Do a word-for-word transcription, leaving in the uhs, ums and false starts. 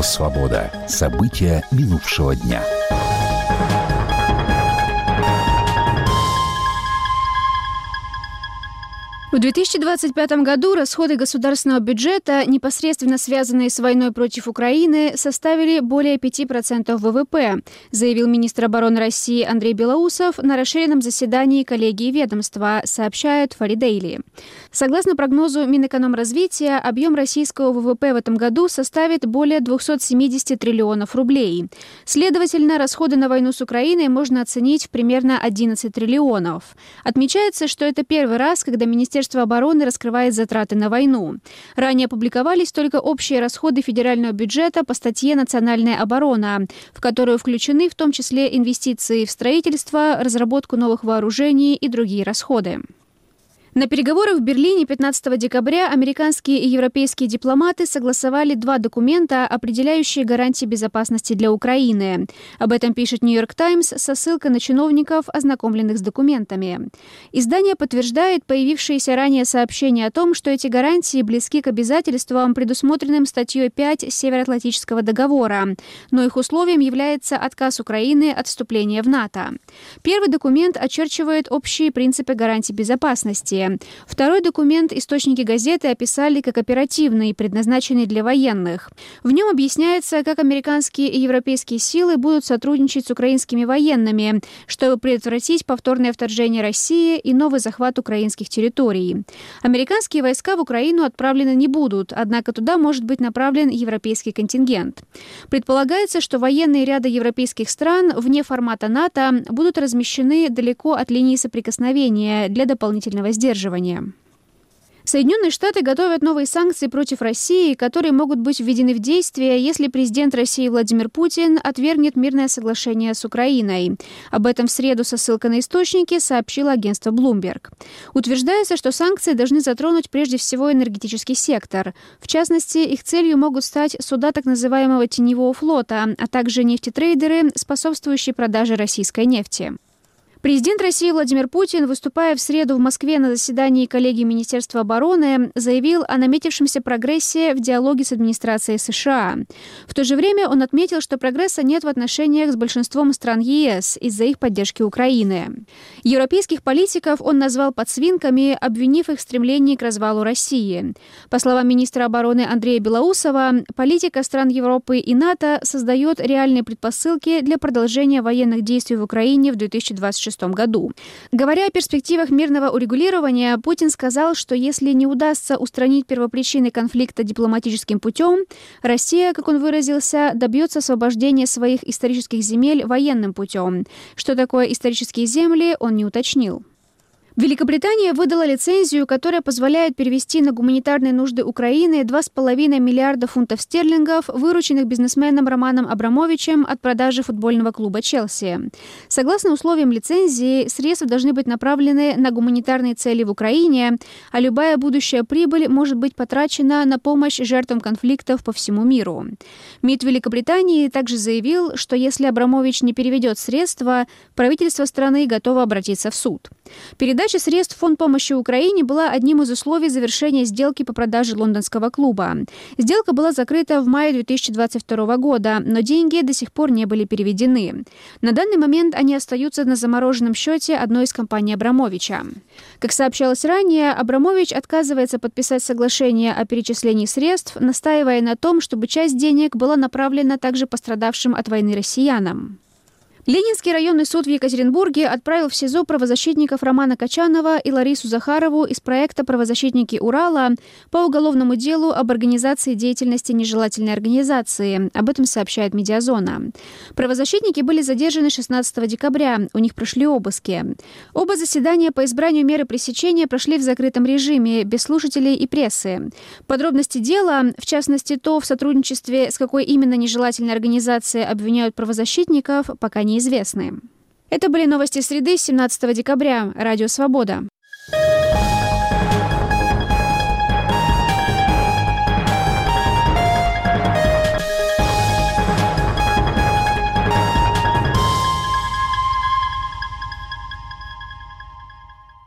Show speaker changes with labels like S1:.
S1: Радио «Свобода». События минувшего дня.
S2: В две тысячи двадцать пятом году расходы государственного бюджета, непосредственно связанные с войной против Украины, составили более пяти процентов вэ вэ пэ, заявил министр обороны России Андрей Белоусов на расширенном заседании коллегии ведомства, сообщает Фари Дейли. Согласно прогнозу Минэкономразвития, объем российского вэ вэ пэ в этом году составит более двухсот семидесяти триллионов рублей. Следовательно, расходы на войну с Украиной можно оценить в примерно одиннадцать триллионов. Отмечается, что это первый раз, когда Министерство Министерство обороны раскрывает затраты на войну. Ранее публиковались только общие расходы федерального бюджета по статье «Национальная оборона», в которую включены в том числе инвестиции в строительство, разработку новых вооружений и другие расходы. На переговорах в Берлине пятнадцатого декабря американские и европейские дипломаты согласовали два документа, определяющие гарантии безопасности для Украины. Об этом пишет «Нью-Йорк Таймс» со ссылкой на чиновников, ознакомленных с документами. Издание подтверждает появившиеся ранее сообщения о том, что эти гарантии близки к обязательствам, предусмотренным статьей пять Североатлантического договора, но их условием является отказ Украины от вступления в НАТО. Первый документ очерчивает общие принципы гарантий безопасности. Второй документ источники газеты описали как оперативный, предназначенный для военных. В нем объясняется, как американские и европейские силы будут сотрудничать с украинскими военными, чтобы предотвратить повторное вторжение России и новый захват украинских территорий. Американские войска в Украину отправлены не будут, однако туда может быть направлен европейский контингент. Предполагается, что военные ряды европейских стран вне формата НАТО будут размещены далеко от линии соприкосновения для дополнительного сдерживания. Соединенные Штаты готовят новые санкции против России, которые могут быть введены в действие, если президент России Владимир Путин отвергнет мирное соглашение с Украиной. Об этом в среду со ссылкой на источники сообщило агентство Bloomberg. Утверждается, что санкции должны затронуть прежде всего энергетический сектор. В частности, их целью могут стать суда так называемого теневого флота, а также нефтетрейдеры, способствующие продаже российской нефти. Президент России Владимир Путин, выступая в среду в Москве на заседании коллегии Министерства обороны, заявил о наметившемся прогрессе в диалоге с администрацией США. В то же время он отметил, что прогресса нет в отношениях с большинством стран е эс из-за их поддержки Украины. Европейских политиков он назвал подсвинками, обвинив их в стремлении к развалу России. По словам министра обороны Андрея Белоусова, политика стран Европы и НАТО создает реальные предпосылки для продолжения военных действий в Украине в две тысячи двадцать шестом году. Говоря о перспективах мирного урегулирования, Путин сказал, что если не удастся устранить первопричины конфликта дипломатическим путем, Россия, как он выразился, добьется освобождения своих исторических земель военным путем. Что такое исторические земли, он не уточнил. Великобритания выдала лицензию, которая позволяет перевести на гуманитарные нужды Украины два с половиной миллиарда фунтов стерлингов, вырученных бизнесменом Романом Абрамовичем от продажи футбольного клуба «Челси». Согласно условиям лицензии, средства должны быть направлены на гуманитарные цели в Украине, а любая будущая прибыль может быть потрачена на помощь жертвам конфликтов по всему миру. МИД Великобритании также заявил, что если Абрамович не переведет средства, правительство страны готово обратиться в суд. Передача средств в Фонд помощи Украине была одним из условий завершения сделки по продаже лондонского клуба. Сделка была закрыта в мае две тысячи двадцать второго года, но деньги до сих пор не были переведены. На данный момент они остаются на замороженном счете одной из компаний Абрамовича. Как сообщалось ранее, Абрамович отказывается подписать соглашение о перечислении средств, настаивая на том, чтобы часть денег была направлена также пострадавшим от войны россиянам. Ленинский районный суд в Екатеринбурге отправил в СИЗО правозащитников Романа Качанова и Ларису Захарову из проекта «Правозащитники Урала» по уголовному делу об организации деятельности нежелательной организации. Об этом сообщает «Медиазона». Правозащитники были задержаны шестнадцатого декабря. У них прошли обыски. Оба заседания по избранию меры пресечения прошли в закрытом режиме, без слушателей и прессы. Подробности дела, в частности то, в сотрудничестве с какой именно нежелательной организацией обвиняют правозащитников, пока не неизвестны. Это были новости среды семнадцатого декабря. Радио «Свобода».